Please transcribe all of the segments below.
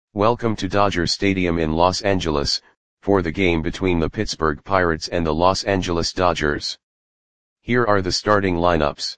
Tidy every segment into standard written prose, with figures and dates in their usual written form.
Welcome to Dodger Stadium in Los Angeles, for the game between the Pittsburgh Pirates and the Los Angeles Dodgers. Here are the starting lineups.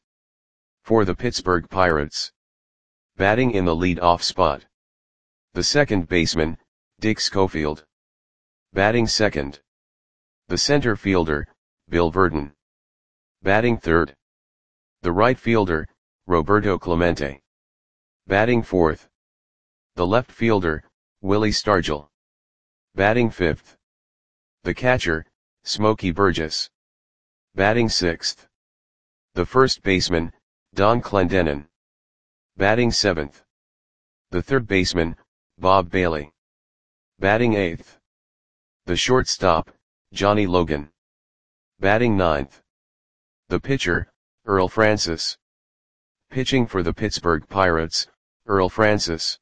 For the Pittsburgh Pirates. Batting in the lead-off spot. The second baseman, Dick Schofield. Batting second. The center fielder, Bill Virdon. Batting third. The right fielder, Roberto Clemente. Batting fourth. The left fielder, Willie Stargell. Batting fifth. The catcher, Smokey Burgess. Batting sixth. The first baseman, Don Clendenon. Batting seventh. The third baseman, Bob Bailey. Batting eighth. The shortstop, Johnny Logan. Batting ninth. The pitcher, Earl Francis. Pitching for the Pittsburgh Pirates, Earl Francis.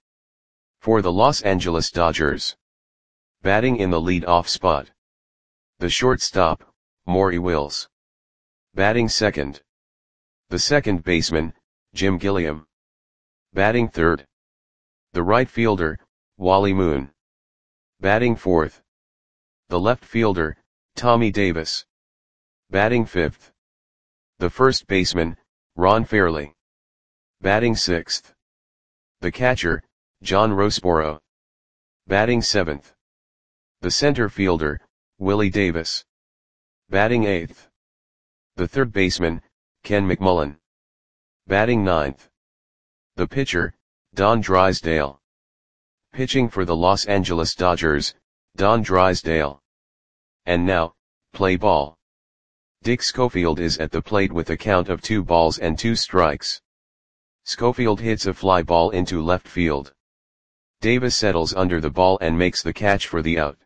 For the Los Angeles Dodgers. Batting in the lead-off spot. The shortstop, Maury Wills. Batting second. The second baseman, Jim Gilliam. Batting third. The right fielder, Wally Moon. Batting fourth. The left fielder, Tommy Davis. Batting fifth. The first baseman, Ron Fairly. Batting sixth. The catcher, John Roseboro. Batting seventh. The center fielder, Willie Davis. Batting eighth. The third baseman, Ken McMullen. Batting ninth. The pitcher, Don Drysdale. Pitching for the Los Angeles Dodgers, Don Drysdale. And now, play ball. Dick Schofield is at the plate with a count of 2 balls and 2 strikes. Schofield hits a fly ball into left field. Davis settles under the ball and makes the catch for the out.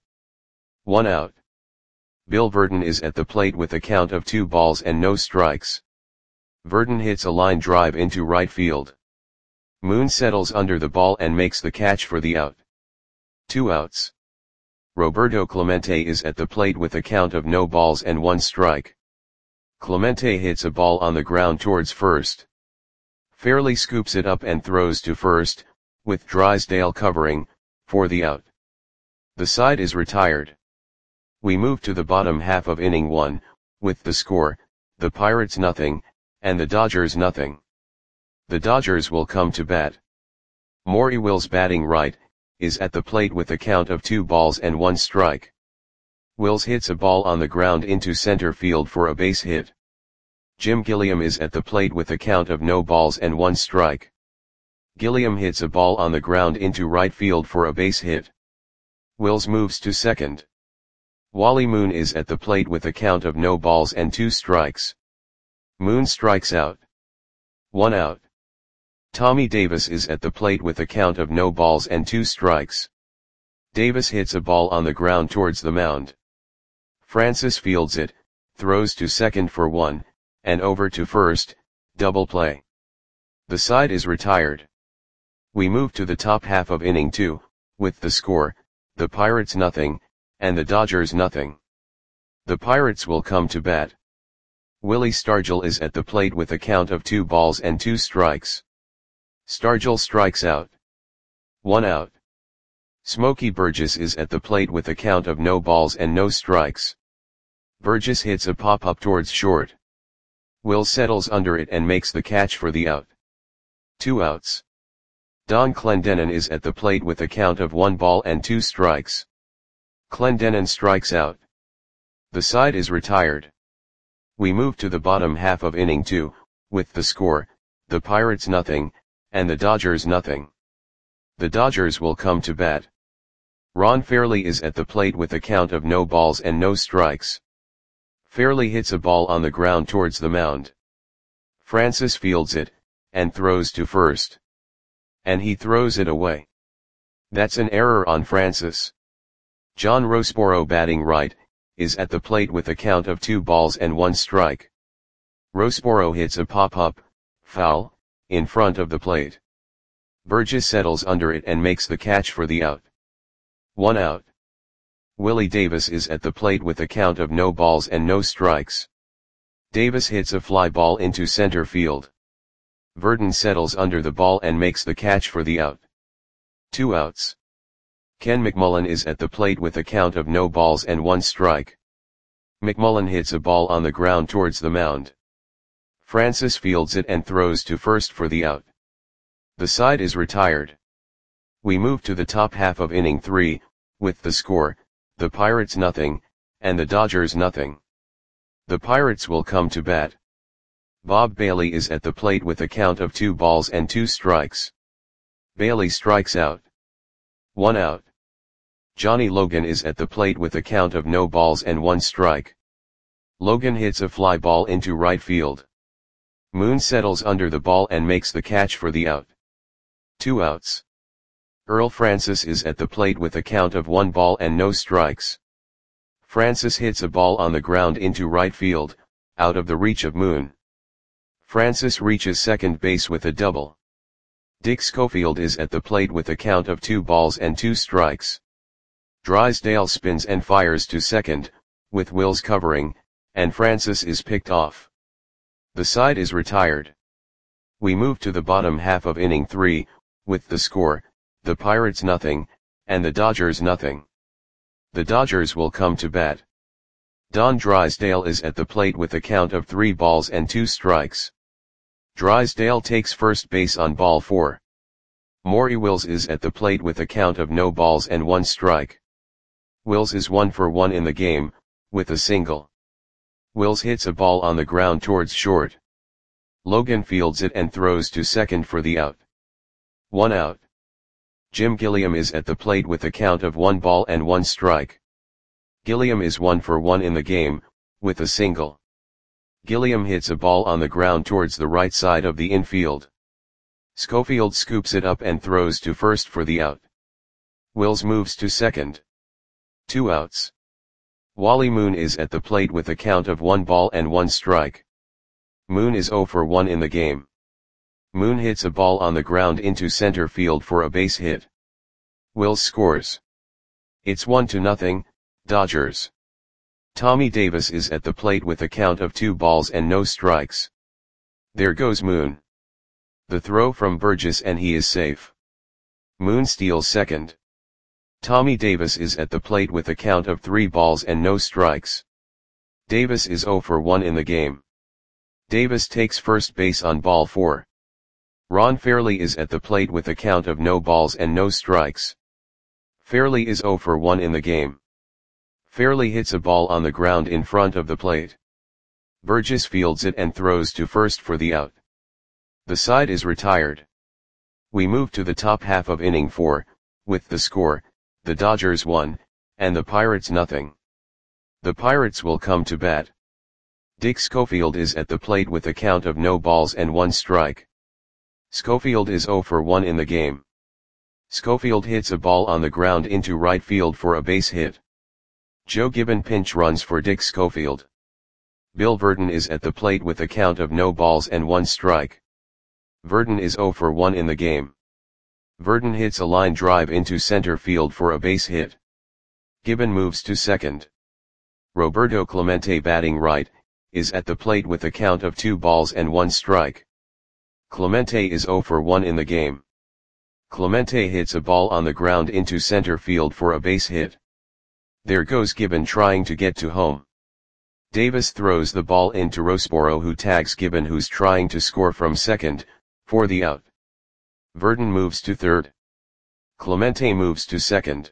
1 out. Bill Virdon is at the plate with a count of 2 balls and no strikes. Virdon hits a line drive into right field. Moon settles under the ball and makes the catch for the out. 2 outs. Roberto Clemente is at the plate with a count of no balls and 1 strike. Clemente hits a ball on the ground towards first. Fairly scoops it up and throws to first, with Drysdale covering, for the out. The side is retired. We move to the bottom half of inning 1, with the score, the Pirates nothing, and the Dodgers nothing. The Dodgers will come to bat. Maury Wills batting right, is at the plate with a count of 2 balls and 1 strike. Wills hits a ball on the ground into center field for a base hit. Jim Gilliam is at the plate with a count of no balls and 1 strike. Gilliam hits a ball on the ground into right field for a base hit. Wills moves to second. Wally Moon is at the plate with a count of no balls and 2 strikes. Moon strikes out. 1 out. Tommy Davis is at the plate with a count of no balls and 2 strikes. Davis hits a ball on the ground towards the mound. Francis fields it, throws to second for 1, and over to first, double play. The side is retired. We move to the top half of inning 2, with the score, the Pirates nothing, and the Dodgers nothing. The Pirates will come to bat. Willie Stargell is at the plate with a count of 2 balls and 2 strikes. Stargell strikes out. 1 out. Smokey Burgess is at the plate with a count of no balls and no strikes. Burgess hits a pop-up towards short. Will settles under it and makes the catch for the out. 2 outs. Don Clendenon is at the plate with a count of 1 ball and 2 strikes. Clendenon strikes out. The side is retired. We move to the bottom half of inning 2, with the score, the Pirates nothing, and the Dodgers nothing. The Dodgers will come to bat. Ron Fairly is at the plate with a count of no balls and no strikes. Fairly hits a ball on the ground towards the mound. Francis fields it, and throws to first. And he throws it away. That's an error on Francis. John Roseboro batting right, is at the plate with a count of 2 balls and 1 strike. Roseboro hits a pop-up, foul, in front of the plate. Burgess settles under it and makes the catch for the out. 1 out. Willie Davis is at the plate with a count of no balls and no strikes. Davis hits a fly ball into center field. Virdon settles under the ball and makes the catch for the out. 2 outs. Ken McMullen is at the plate with a count of no balls and 1 strike. McMullen hits a ball on the ground towards the mound. Francis fields it and throws to first for the out. The side is retired. We move to the top half of inning 3, with the score, the Pirates nothing, and the Dodgers nothing. The Pirates will come to bat. Bob Bailey is at the plate with a count of 2 balls and 2 strikes. Bailey strikes out. 1 out. Johnny Logan is at the plate with a count of no balls and 1 strike. Logan hits a fly ball into right field. Moon settles under the ball and makes the catch for the out. 2 outs. Earl Francis is at the plate with a count of 1 ball and no strikes. Francis hits a ball on the ground into right field, out of the reach of Moon. Francis reaches second base with a double. Dick Schofield is at the plate with a count of 2 balls and 2 strikes. Drysdale spins and fires to second, with Wills covering, and Francis is picked off. The side is retired. We move to the bottom half of inning 3, with the score, the Pirates nothing, and the Dodgers nothing. The Dodgers will come to bat. Don Drysdale is at the plate with a count of 3 balls and 2 strikes. Drysdale takes first base on ball 4. Maury Wills is at the plate with a count of no balls and 1 strike. Wills is 1 for 1 in the game, with a single. Wills hits a ball on the ground towards short. Logan fields it and throws to second for the out. 1 out. Jim Gilliam is at the plate with a count of 1 ball and 1 strike. Gilliam is 1 for 1 in the game, with a single. Gilliam hits a ball on the ground towards the right side of the infield. Schofield scoops it up and throws to first for the out. Wills moves to second. 2 outs. Wally Moon is at the plate with a count of 1 ball and 1 strike. Moon is 0 for 1 in the game. Moon hits a ball on the ground into center field for a base hit. Wills scores. It's 1-0, Dodgers. Tommy Davis is at the plate with a count of 2 balls and no strikes. There goes Moon. The throw from Burgess and he is safe. Moon steals second. Tommy Davis is at the plate with a count of 3 balls and no strikes. Davis is 0 for 1 in the game. Davis takes first base on ball 4. Ron Fairley is at the plate with a count of no balls and no strikes. Fairley is 0 for 1 in the game. Fairley hits a ball on the ground in front of the plate. Burgess fields it and throws to first for the out. The side is retired. We move to the top half of inning 4, with the score, the Dodgers 1, and the Pirates nothing. The Pirates will come to bat. Dick Schofield is at the plate with a count of no balls and 1 strike. Schofield is 0 for 1 in the game. Schofield hits a ball on the ground into right field for a base hit. Joe Gibbon pinch runs for Dick Schofield. Bill Verdon is at the plate with a count of no balls and 1 strike. Verdon is 0 for 1 in the game. Verdon hits a line drive into center field for a base hit. Gibbon moves to second. Roberto Clemente batting right, is at the plate with a count of 2 balls and 1 strike. Clemente is 0 for 1 in the game. Clemente hits a ball on the ground into center field for a base hit. There goes Gibbon trying to get to home. Davis throws the ball into Rosboro, who tags Gibbon, who's trying to score from second, for the out. Verdon moves to third. Clemente moves to second.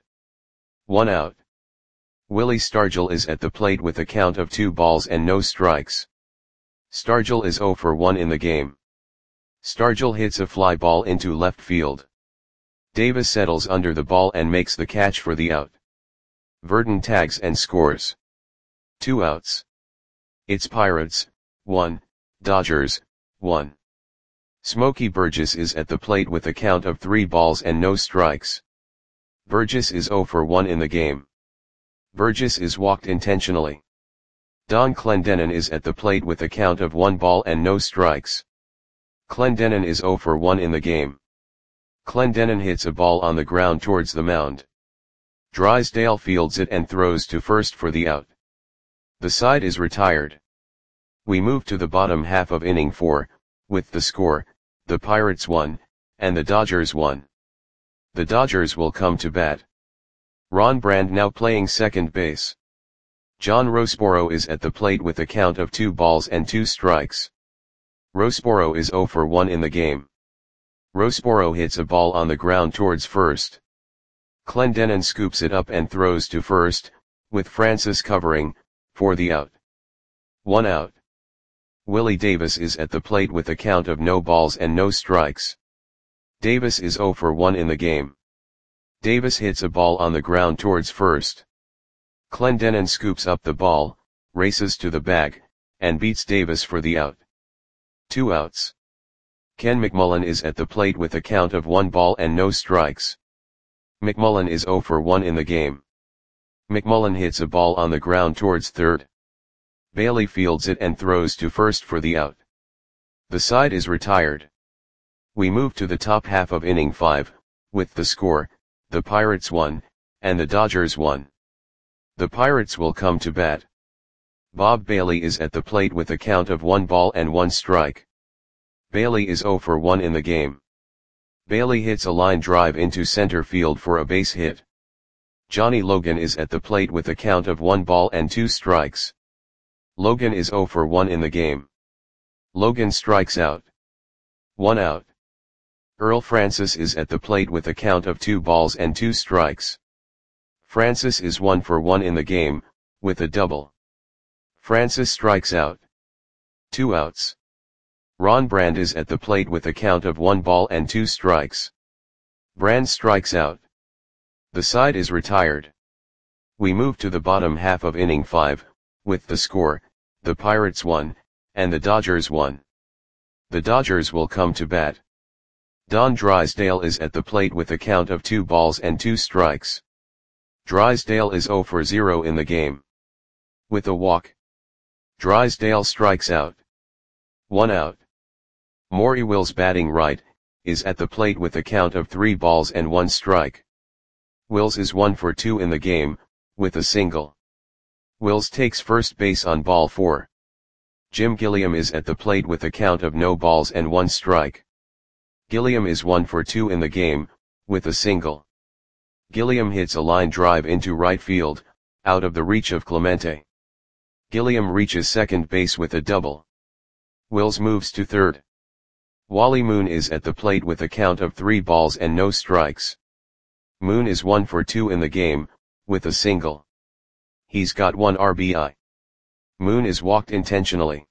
1 out. Willie Stargell is at the plate with a count of 2 balls and no strikes. Stargell is 0 for 1 in the game. Stargell hits a fly ball into left field. Davis settles under the ball and makes the catch for the out. Verdon tags and scores. 2 outs. It's Pirates 1, Dodgers 1. Smokey Burgess is at the plate with a count of 3 balls and no strikes. Burgess is 0 for 1 in the game. Burgess is walked intentionally. Don Clendenon is at the plate with a count of 1 ball and no strikes. Clendenon is 0 for 1 in the game. Clendenon hits a ball on the ground towards the mound. Drysdale fields it and throws to first for the out. The side is retired. We move to the bottom half of inning 4, with the score, the Pirates 1, and the Dodgers 1. The Dodgers will come to bat. Ron Brand now playing second base. John Roseboro is at the plate with a count of 2 balls and 2 strikes. Roseboro is 0 for 1 in the game. Roseboro hits a ball on the ground towards first. Clendenon scoops it up and throws to first, with Francis covering, for the out. 1 out. Willie Davis is at the plate with a count of no balls and no strikes. Davis is 0 for 1 in the game. Davis hits a ball on the ground towards first. Clendenon scoops up the ball, races to the bag, and beats Davis for the out. 2 outs. Ken McMullen is at the plate with a count of 1 ball and no strikes. McMullen is 0 for 1 in the game. McMullen hits a ball on the ground towards third. Bailey fields it and throws to first for the out. The side is retired. We move to the top half of inning 5, with the score, the Pirates 1, and the Dodgers 1. The Pirates will come to bat. Bob Bailey is at the plate with a count of 1 ball and 1 strike. Bailey is 0 for 1 in the game. Bailey hits a line drive into center field for a base hit. Johnny Logan is at the plate with a count of 1 ball and 2 strikes. Logan is 0 for 1 in the game. Logan strikes out. 1 out. Earl Francis is at the plate with a count of 2 balls and 2 strikes. Francis is 1 for 1 in the game, with a double. Francis strikes out. 2 outs. Ron Brand is at the plate with a count of 1 ball and 2 strikes. Brand strikes out. The side is retired. We move to the bottom half of inning 5, with the score, the Pirates 1, and the Dodgers 1. The Dodgers will come to bat. Don Drysdale is at the plate with a count of 2 balls and 2 strikes. Drysdale is 0 for 0 in the game. With a walk. Drysdale strikes out. 1 out. Maury Wills, batting right, is at the plate with a count of 3 balls and 1 strike. Wills is 1 for 2 in the game, with a single. Wills takes first base on ball 4. Jim Gilliam is at the plate with a count of no balls and 1 strike. Gilliam is 1 for 2 in the game, with a single. Gilliam hits a line drive into right field, out of the reach of Clemente. Gilliam reaches second base with a double. Wills moves to third. Wally Moon is at the plate with a count of 3 balls and no strikes. Moon is 1 for 2 in the game, with a single. He's got 1 RBI. Moon is walked intentionally.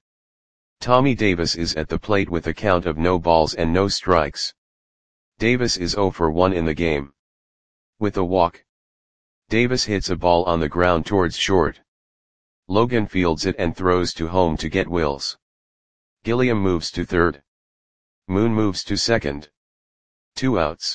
Tommy Davis is at the plate with a count of no balls and no strikes. Davis is 0 for 1 in the game. With a walk. Davis hits a ball on the ground towards short. Logan fields it and throws to home to get Wills. Gilliam moves to third. Moon moves to second. 2 outs.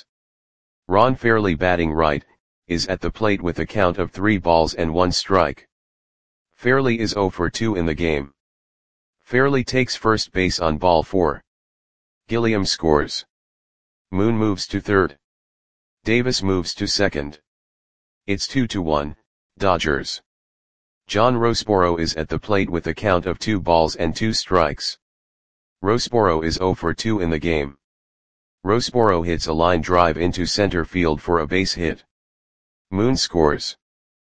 Ron Fairley, batting right, is at the plate with a count of 3 balls and 1 strike. Fairley is 0 for 2 in the game. Fairley takes first base on ball 4. Gilliam scores. Moon moves to third. Davis moves to second. It's 2-1, Dodgers. John Roseboro is at the plate with a count of 2 balls and 2 strikes. Roseboro is 0 for 2 in the game. Roseboro hits a line drive into center field for a base hit. Moon scores.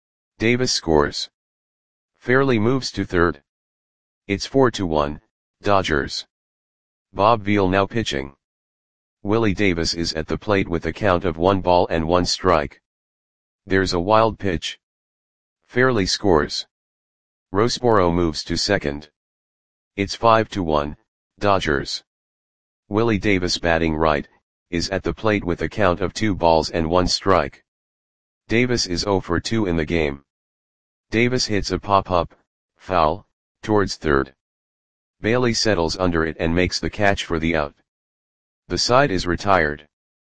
Davis scores. Fairley moves to third. It's 4-1, Dodgers. Bob Veal now pitching. Willie Davis is at the plate with a count of 1 ball and 1 strike. There's a wild pitch. Fairley scores. Roseboro moves to second. It's 5-1, Dodgers. Willie Davis, batting right, is at the plate with a count of 2 balls and 1 strike. Davis is 0 for 2 in the game. Davis hits a pop-up, foul, towards third. Bailey settles under it and makes the catch for the out. The side is retired.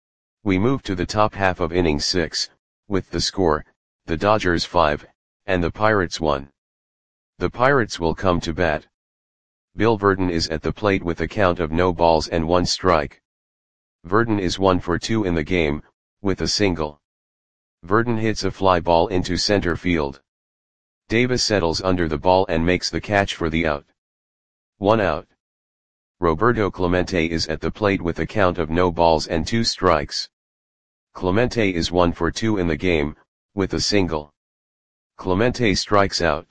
We move to the top half of inning 6, with the score, the Dodgers 5, and the Pirates 1. The Pirates will come to bat. Bill Verdon is at the plate with a count of no balls and 1 strike. Verdon is 1 for 2 in the game, with a single. Verdon hits a fly ball into center field. Davis settles under the ball and makes the catch for the out. 1 out. Roberto Clemente is at the plate with a count of no balls and 2 strikes. Clemente is 1 for 2 in the game, with a single. Clemente strikes out.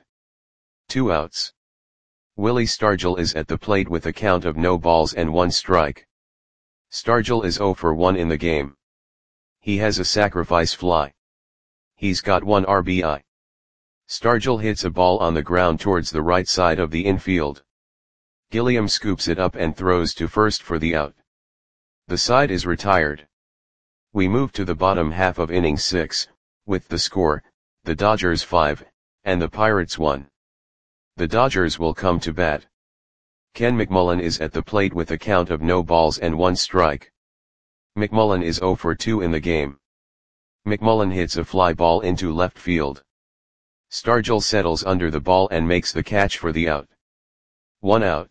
2 outs. Willie Stargell is at the plate with a count of no balls and 1 strike. Stargell is 0 for 1 in the game. He has a sacrifice fly. He's got 1 RBI. Stargell hits a ball on the ground towards the right side of the infield. Gilliam scoops it up and throws to first for the out. The side is retired. We move to the bottom half of inning 6, with the score, the Dodgers 5, and the Pirates 1. The Dodgers will come to bat. Ken McMullen is at the plate with a count of no balls and 1 strike. McMullen is 0 for 2 in the game. McMullen hits a fly ball into left field. Stargell settles under the ball and makes the catch for the out. 1 out.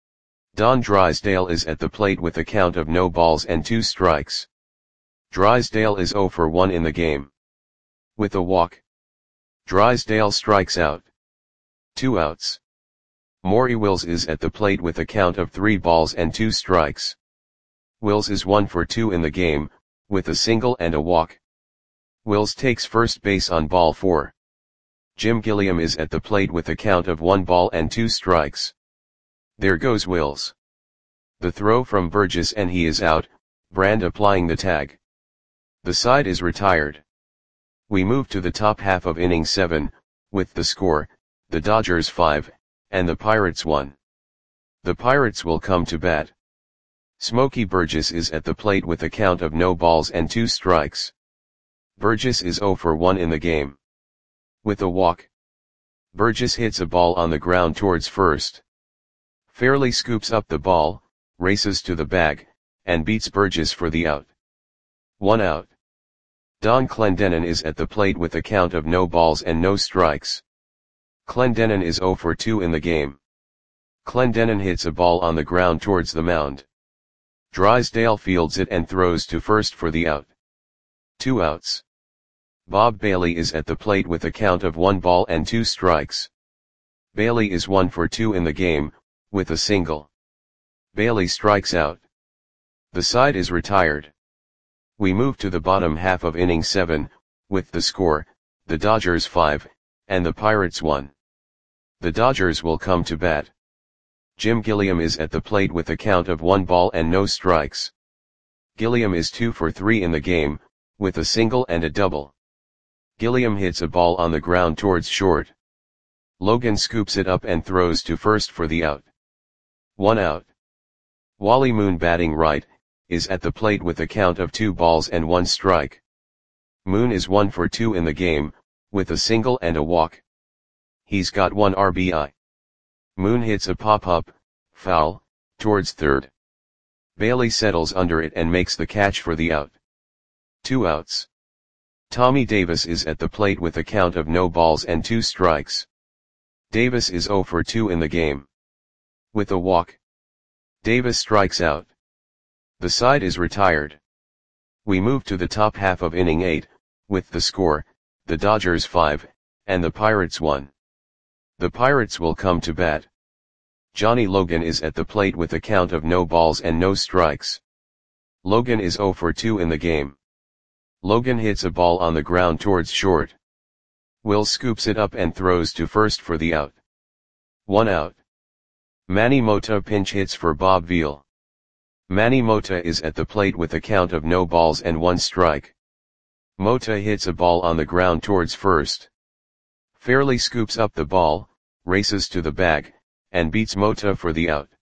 Don Drysdale is at the plate with a count of no balls and 2 strikes. Drysdale is 0 for 1 in the game. With a walk, Drysdale strikes out. 2 outs. Maury Wills is at the plate with a count of 3 balls and 2 strikes. Wills is 1 for 2 in the game, with a single and a walk. Wills takes first base on ball 4. Jim Gilliam is at the plate with a count of 1 ball and 2 strikes. There goes Wills. The throw from Burgess and he is out, Brand applying the tag. The side is retired. We move to the top half of inning 7, with the score, the Dodgers 5, and the Pirates 1. The Pirates will come to bat. Smokey Burgess is at the plate with a count of no balls and 2 strikes. Burgess is 0 for 1 in the game. With a walk, Burgess hits a ball on the ground towards first. Fairley scoops up the ball, races to the bag, and beats Burgess for the out. 1 out. Don Clendenon is at the plate with a count of no balls and no strikes. Clendenon is 0 for 2 in the game. Clendenon hits a ball on the ground towards the mound. Drysdale fields it and throws to first for the out. 2 outs. Bob Bailey is at the plate with a count of 1 ball and 2 strikes. Bailey is 1 for 2 in the game, with a single. Bailey strikes out. The side is retired. We move to the bottom half of inning 7, with the score, the Dodgers 5, and the Pirates 1. The Dodgers will come to bat. Jim Gilliam is at the plate with a count of 1 ball and no strikes. Gilliam is 2 for 3 in the game, with a single and a double. Gilliam hits a ball on the ground towards short. Logan scoops it up and throws to first for the out. 1 out. Wally Moon, batting right, is at the plate with a count of 2 balls and 1 strike. Moon is 1 for 2 in the game, with a single and a walk. He's got 1 RBI. Moon hits a pop-up, foul, towards third. Bailey settles under it and makes the catch for the out. 2 outs. Tommy Davis is at the plate with a count of no balls and 2 strikes. Davis is 0 for 2 in the game. With a walk, Davis strikes out. The side is retired. We move to the top half of inning 8, with the score, the Dodgers 5, and the Pirates 1. The Pirates will come to bat. Johnny Logan is at the plate with a count of no balls and no strikes. Logan is 0 for 2 in the game. Logan hits a ball on the ground towards short. Will scoops it up and throws to first for the out. 1 out. Manny Mota pinch hits for Bob Veal. Manny Mota is at the plate with a count of no balls and 1 strike. Mota hits a ball on the ground towards first. Fairley scoops up the ball, races to the bag, and beats Mota for the out.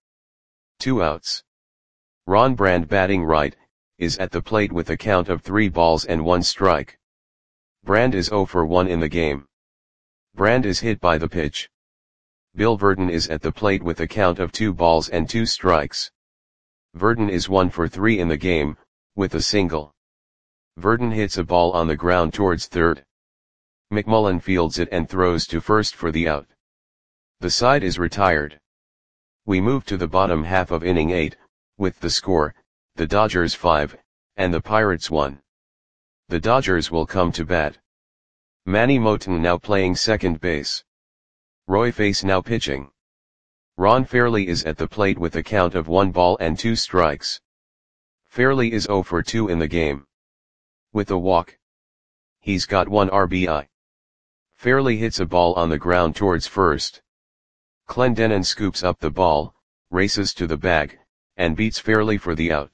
2 outs. Ron Brand, batting right, is at the plate with a count of 3 balls and 1 strike. Brand is 0 for 1 in the game. Brand is hit by the pitch. Bill Verdon is at the plate with a count of 2 balls and 2 strikes. Verdon is 1 for 3 in the game, with a single. Verdon hits a ball on the ground towards third. McMullen fields it and throws to first for the out. The side is retired. We move to the bottom half of inning 8, with the score, the Dodgers 5, and the Pirates 1. The Dodgers will come to bat. Manny Moton now playing second base. Roy Face now pitching. Ron Fairley is at the plate with a count of 1 ball and 2 strikes. Fairley is 0 for 2 in the game. With a walk, He's got 1 RBI. Fairly hits a ball on the ground towards first. Clendenon scoops up the ball, races to the bag, and beats Fairly for the out.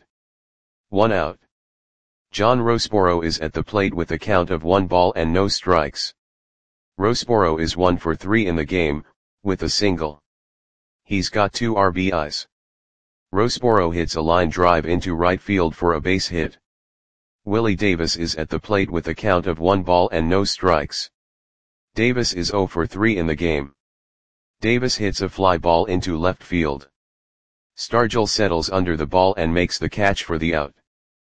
1 out. John Rossborough is at the plate with a count of 1 ball and no strikes. Rossborough is 1 for 3 in the game, with a single. He's got 2 RBIs. Rossborough hits a line drive into right field for a base hit. Willie Davis is at the plate with a count of 1 ball and no strikes. Davis is 0 for 3 in the game. Davis hits a fly ball into left field. Stargell settles under the ball and makes the catch for the out.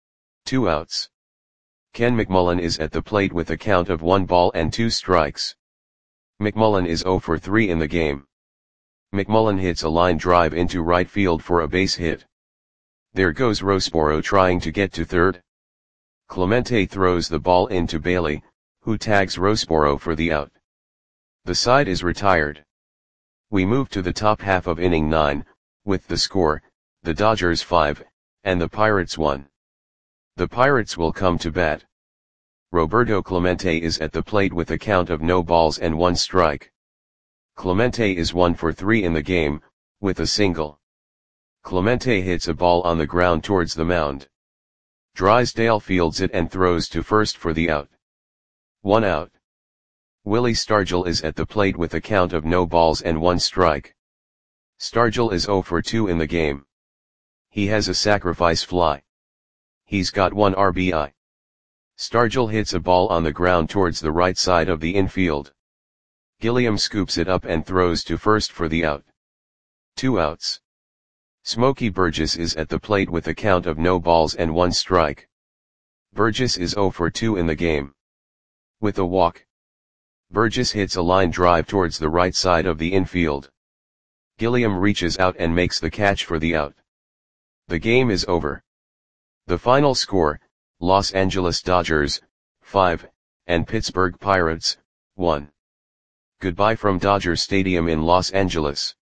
2 outs. Ken McMullen is at the plate with a count of 1 ball and 2 strikes. McMullen is 0 for 3 in the game. McMullen hits a line drive into right field for a base hit. There goes Rossborough trying to get to third. Clemente throws the ball into Bailey, who tags Rossborough for the out. The side is retired. We move to the top half of inning 9, with the score, the Dodgers 5, and the Pirates 1. The Pirates will come to bat. Roberto Clemente is at the plate with a count of no balls and 1 strike. Clemente is 1 for 3 in the game, with a single. Clemente hits a ball on the ground towards the mound. Drysdale fields it and throws to first for the out. 1 out. Willie Stargell is at the plate with a count of no balls and 1 strike. Stargell is 0 for 2 in the game. He has a sacrifice fly. He's got 1 RBI. Stargell hits a ball on the ground towards the right side of the infield. Gilliam scoops it up and throws to first for the out. 2 outs. Smokey Burgess is at the plate with a count of no balls and 1 strike. Burgess is 0 for 2 in the game. With a walk. Burgess hits a line drive towards the right side of the infield. Gilliam reaches out and makes the catch for the out. The game is over. The final score, Los Angeles Dodgers, 5, and Pittsburgh Pirates, 1. Goodbye from Dodger Stadium in Los Angeles.